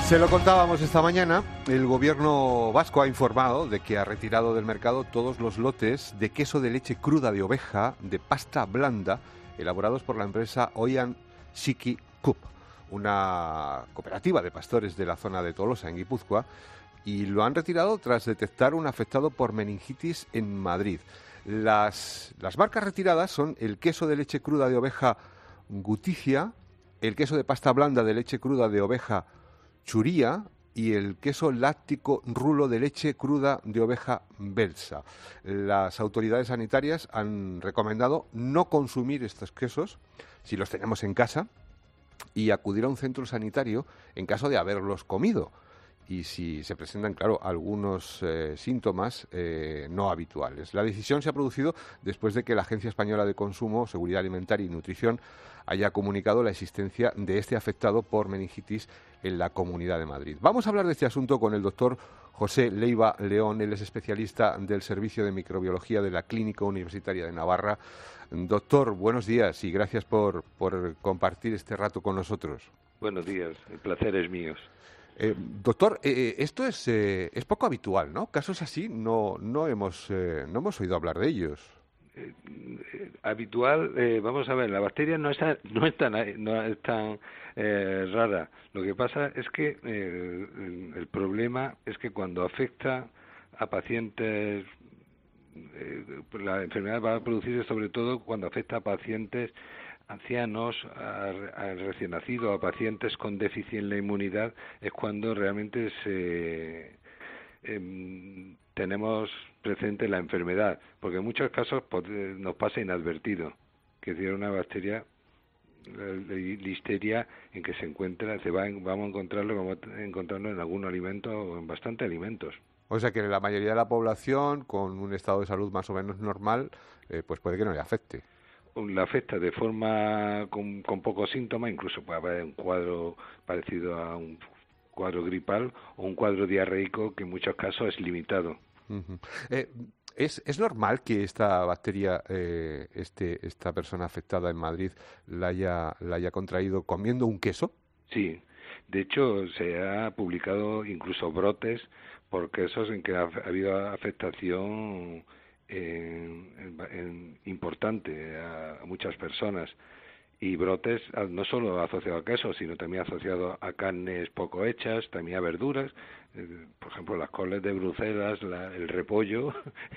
Se lo contábamos esta mañana, el gobierno vasco ha informado de que ha retirado del mercado todos los lotes de queso de leche cruda de oveja de pasta blanda elaborados por la empresa Oian Siki Cup, una cooperativa de pastores de la zona de Tolosa, en Guipúzcoa, y lo han retirado tras detectar un afectado por meningitis en Madrid. Las marcas retiradas son el queso de leche cruda de oveja Guticia, el queso de pasta blanda de leche cruda de oveja Churía y el queso láctico rulo de leche cruda de oveja Belsa. Las autoridades sanitarias han recomendado no consumir estos quesos si los tenemos en casa y acudir a un centro sanitario en caso de haberlos comido y si se presentan, claro, algunos síntomas no habituales. La decisión se ha producido después de que la Agencia Española de Consumo, Seguridad Alimentaria y Nutrición haya comunicado la existencia de este afectado por meningitis en la Comunidad de Madrid. Vamos a hablar de este asunto con el doctor José Leiva León. Él es especialista del Servicio de Microbiología de la Clínica Universitaria de Navarra. Doctor, buenos días y gracias por compartir este rato con nosotros. Buenos días, el placer es mío. Doctor, esto es poco habitual, ¿no? Casos así no hemos oído hablar de ellos. Habitual, vamos a ver, la bacteria no es tan rara. Lo que pasa es que el problema es que cuando afecta a pacientes, la enfermedad va a producirse sobre todo cuando afecta a pacientes ancianos, a recién nacidos, a pacientes con déficit en la inmunidad, es cuando realmente tenemos presente la enfermedad, porque en muchos casos nos pasa inadvertido, que es decir, una bacteria, la listeria, en que se encuentra, vamos a encontrarlo en algún alimento o en bastantes alimentos. O sea que la mayoría de la población con un estado de salud más o menos normal, pues puede que no le afecte. La afecta de forma con pocos síntomas, incluso puede haber un cuadro parecido a un cuadro gripal o un cuadro diarreico que en muchos casos es limitado. Uh-huh. ¿Es normal que esta bacteria, esta persona afectada en Madrid, la haya contraído comiendo un queso? Sí, de hecho se ha publicado incluso brotes por quesos en que ha habido afectación importante a muchas personas, y brotes no solo asociados a queso, sino también asociados a carnes poco hechas, también a verduras, por ejemplo las coles de Bruselas, el repollo,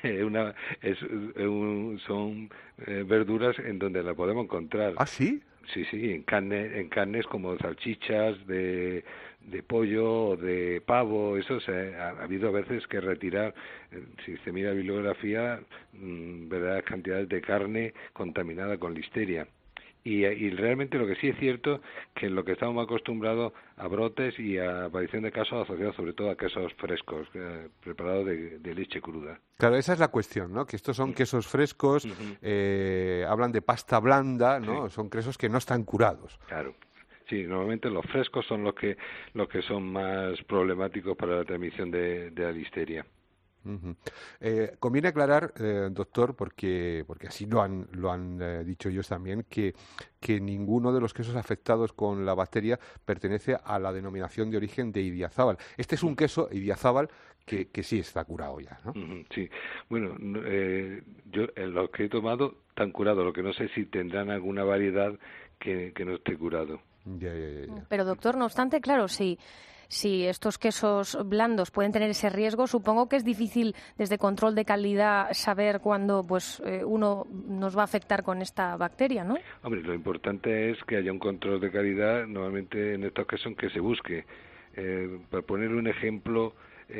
son verduras en donde la podemos encontrar. ¿Ah, sí? Sí, en carnes como salchichas de pollo o de pavo, eso ha habido a veces que retirar, si se mira la bibliografía, verdaderas cantidades de carne contaminada con listeria. Y realmente lo que sí es cierto que en lo que estamos acostumbrados a brotes y a aparición de casos asociados sobre todo a quesos frescos, preparados de leche cruda. Claro, esa es la cuestión, ¿no? Que estos son quesos frescos, hablan de pasta blanda, ¿no? Sí. Son quesos que no están curados. Claro. Sí, normalmente los frescos son los que son más problemáticos para la transmisión de la listeria. Uh-huh. Conviene aclarar, doctor, porque así lo han dicho ellos también, que ninguno de los quesos afectados con la bacteria pertenece a la denominación de origen de Idiazábal. Este es un queso Idiazábal que sí está curado ya, ¿no? Sí, bueno, yo los que he tomado están curados, lo que no sé si tendrán alguna variedad que no esté curado. Ya. Pero doctor, no obstante, claro, Si estos quesos blandos pueden tener ese riesgo, supongo que es difícil desde control de calidad saber cuándo uno nos va a afectar con esta bacteria, ¿no? Hombre, lo importante es que haya un control de calidad, normalmente en estos casos que se busque. Para poner un ejemplo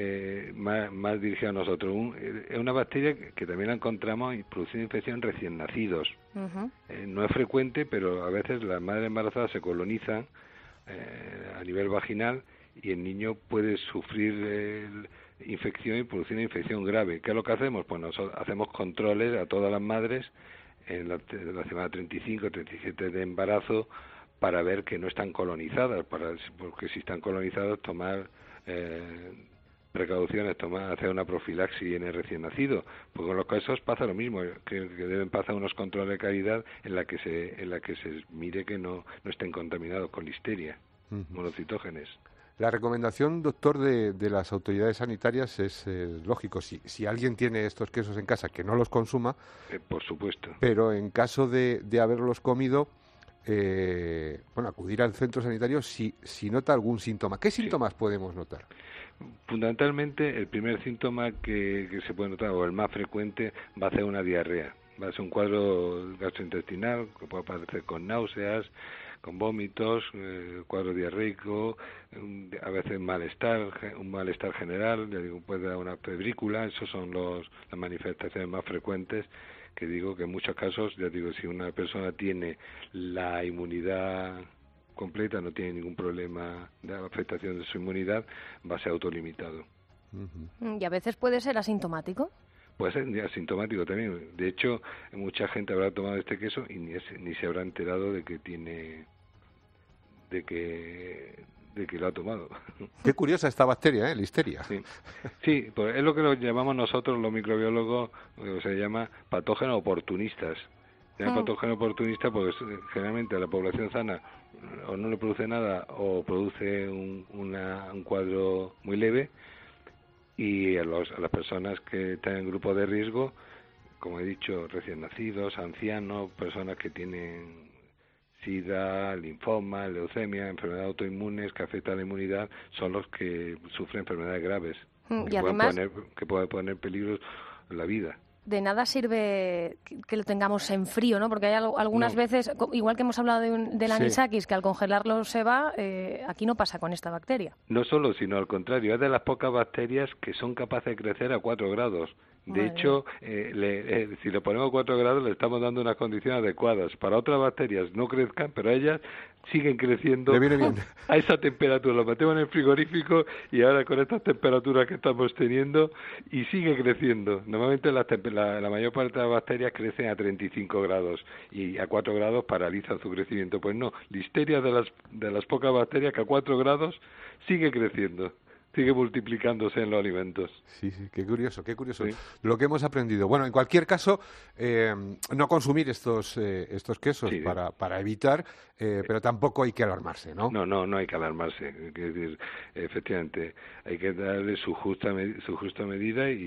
más dirigido a nosotros, es una bacteria que también la encontramos produciendo infección en recién nacidos. Uh-huh. No es frecuente, pero a veces las madres embarazadas se colonizan a nivel vaginal y el niño puede sufrir infección y producir una infección grave. ¿Qué es lo que hacemos? Pues nosotros hacemos controles a todas las madres en la semana 35, 37 de embarazo para ver que no están colonizadas, porque si están colonizadas tomar precauciones, hacer una profilaxis en el recién nacido. Pues con los casos pasa lo mismo, que deben pasar unos controles de calidad en la que se mire que no estén contaminados con listeria, monocitógenes. La recomendación, doctor, de las autoridades sanitarias es lógico. Si alguien tiene estos quesos en casa, que no los consuma. Por supuesto. Pero en caso de haberlos comido, acudir al centro sanitario si nota algún síntoma. ¿Qué síntomas podemos notar? Fundamentalmente, el primer síntoma que se puede notar, o el más frecuente, va a ser una diarrea. Va a ser un cuadro gastrointestinal que puede aparecer con náuseas, con vómitos, cuadro diarreico, a veces un malestar general, puede dar una febrícula. Esos son las manifestaciones más frecuentes, que digo que en muchos casos, si una persona tiene la inmunidad completa, no tiene ningún problema de afectación de su inmunidad, va a ser autolimitado. ¿Y a veces puede ser asintomático? Puede ser asintomático también. De hecho, mucha gente habrá tomado este queso y ni se habrá enterado de que lo ha tomado. Qué curiosa esta bacteria, Listeria. Sí, pues es lo que llamamos nosotros los microbiólogos, se llama patógenos oportunistas. Se llama patógeno oportunista porque generalmente a la población sana o no le produce nada o produce un cuadro muy leve, y a las personas que están en grupo de riesgo, como he dicho, recién nacidos, ancianos, personas que tienen SIDA, linfoma, leucemia, enfermedades autoinmunes que afectan a la inmunidad, son los que sufren enfermedades graves, y además, que pueden poner en peligro la vida. De nada sirve que lo tengamos en frío, ¿no? Porque hay algunas veces, igual que hemos hablado del anisakis, que al congelarlo se va, aquí no pasa con esta bacteria. No solo, sino al contrario, es de las pocas bacterias que son capaces de crecer a 4 grados. De hecho, si le ponemos 4 grados, le estamos dando unas condiciones adecuadas. Para otras bacterias no crezcan, pero ellas siguen creciendo a esa temperatura. Lo metemos en el frigorífico y ahora con estas temperaturas que estamos teniendo, y sigue creciendo. Normalmente la mayor parte de las bacterias crecen a 35 grados y a 4 grados paralizan su crecimiento. Pues no, Listeria de las pocas bacterias que a 4 grados sigue creciendo. Sigue multiplicándose en los alimentos. Sí, qué curioso. Sí. Lo que hemos aprendido. Bueno, en cualquier caso, no consumir estos quesos para evitar, pero tampoco hay que alarmarse, ¿no? No hay que alarmarse. Es decir, efectivamente, hay que darle su justa medida y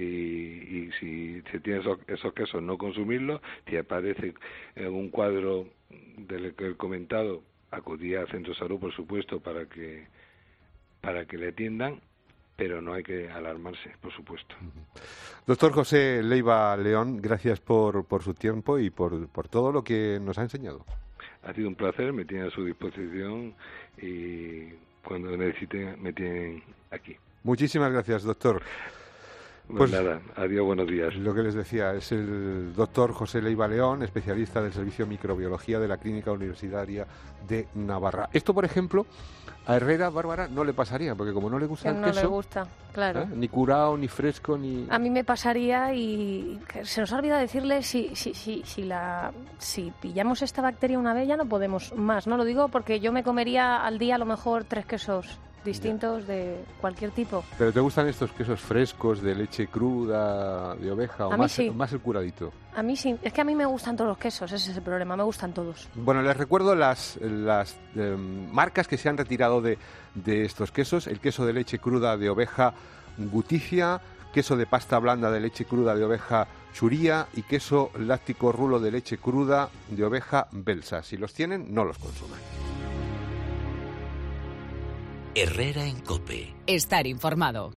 si se tiene esos quesos, no consumirlos. Si aparece un cuadro del que he comentado, acudir al centro de salud, por supuesto, para que le atiendan, pero no hay que alarmarse, por supuesto. Doctor José Leiva León, gracias por su tiempo y por todo lo que nos ha enseñado. Ha sido un placer, me tiene a su disposición y cuando necesiten me tienen aquí. Muchísimas gracias, doctor. Pues nada, adiós, buenos días. Lo que les decía, es el doctor José Leiva León, especialista del Servicio de Microbiología de la Clínica Universitaria de Navarra. Esto, por ejemplo, a Herrera, Bárbara, no le pasaría, porque como no le gusta el queso... No le gusta, claro. Ni curado, ni fresco, ni... A mí me pasaría, y se nos ha olvidado decirle, si pillamos esta bacteria una vez ya no podemos más, ¿no? Lo digo porque yo me comería al día a lo mejor 3 quesos distintos de cualquier tipo. ¿Pero te gustan estos quesos frescos de leche cruda, de oveja, o más el curadito? A mí sí, es que a mí me gustan todos los quesos, ese es el problema, me gustan todos. Bueno, les recuerdo las marcas que se han retirado de estos quesos: el queso de leche cruda de oveja Guticia, queso de pasta blanda de leche cruda de oveja Churía y queso láctico rulo de leche cruda de oveja Belsa. Si los tienen, no los consuman. Herrera en COPE. Estar informado.